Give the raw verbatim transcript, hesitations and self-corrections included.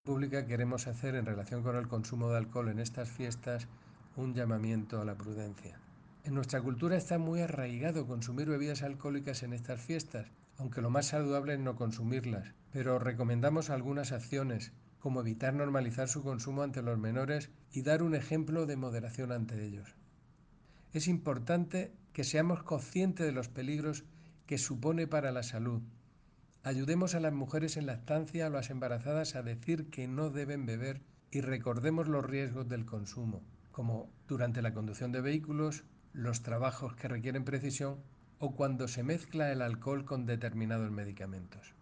Pública queremos hacer en relación con el consumo de alcohol en estas fiestas un llamamiento a la prudencia. En nuestra cultura está muy arraigado consumir bebidas alcohólicas en estas fiestas, aunque lo más saludable es no consumirlas, pero recomendamos algunas acciones, como evitar normalizar su consumo ante los menores y dar un ejemplo de moderación ante ellos. Es importante que seamos conscientes de los peligros que supone para la salud. Ayudemos a las mujeres en lactancia o a las embarazadas a decir que no deben beber y recordemos los riesgos del consumo, como durante la conducción de vehículos, los trabajos que requieren precisión o cuando se mezcla el alcohol con determinados medicamentos.